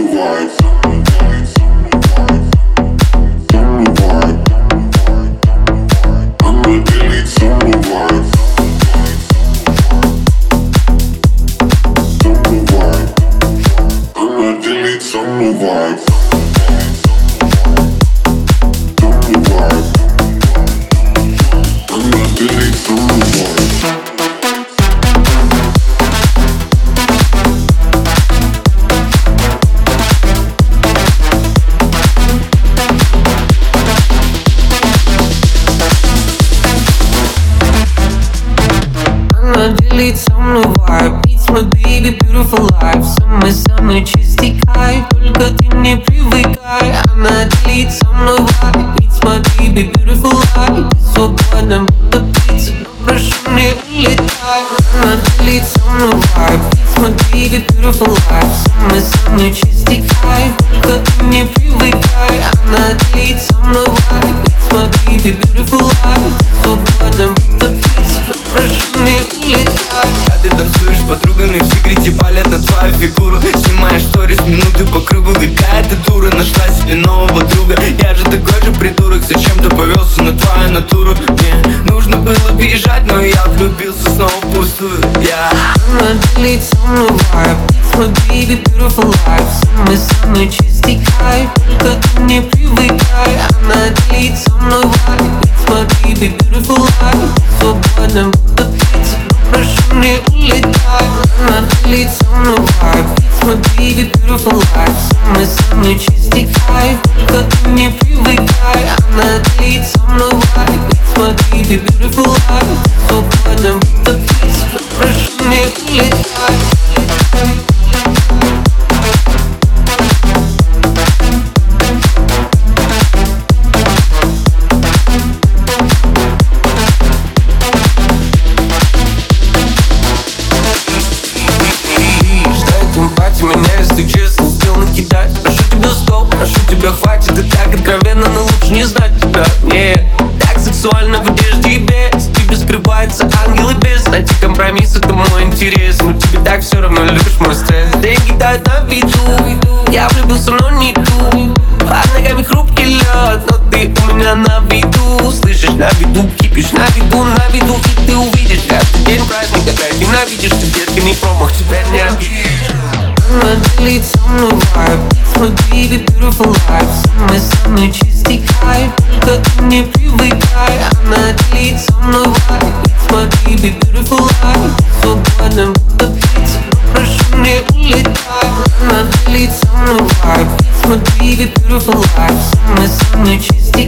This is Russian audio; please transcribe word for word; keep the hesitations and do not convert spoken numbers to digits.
Делить со мной vibe, it's my baby beautiful life. Самый-самый чистый кайф, только ты не привыкай. Она делит со мной vibe, it's my baby beautiful life. Ты свободна, будто птица, но прошу не улетай. Она делит со мной vibe, it's my baby beautiful life. Самый-самый чистый кайф, только ты не привыкай. Она делит со мной vibe, it's my baby beautiful life. Ты свободна, будто птица, но прошу не улетай. А ты танцуешь с подругами, в секрете палят на твою фигуру. Снимаешь сторис минуты по кругу. Какая ты дура, нашла себе нового друга. Я же такой же придурок, зачем-то повелся на твою натуру. Мне нужно было бежать, но я влюбился снова в пустую. Я Она делит со мной vibe, it's my baby beautiful life. Самый-самый чистый кайф, только ты не привыкай. Она делит со мной vibe, it's my baby beautiful life. Ты свободна, будто птица, но прошу не улетай. Она делит со мной vibe, it's my baby beautiful life. Самый-самый чистый кайф, только ты не привыкай. Она делит со мной vibe, it's my baby beautiful life. Ты свободна, будто птица, но прошу не улетай. меня, если честно, успел накидать. Прошу тебя, стоп, прошу тебя, хватит. И так откровенно, но лучше не знать тебя. Нет, так сексуально в одежде и без. Тебе скрывается ангел и бес. Найти компромисс, это мой интерес. Но тебе так все равно, любишь мой стресс. Деньги тают на виду. Я влюбился, но не ту. Под ногами хрупкий лед, но ты у меня на виду. Слышишь, на виду, кипишь, на виду, на виду. И ты увидишь каждый день праздник. Когда ненавидишь, ты детка не промах, теперь не обидишь. Она делит со мной vibe, it's my baby beautiful life. Самый-самый чистый кайф, только ты не привыкай. Она делит со мной vibe, it's my baby beautiful life. Ты свободна, будто птица, но прошу не улетай. Она делит со мной vibe, it's my baby beautiful life. Самый-самый чистый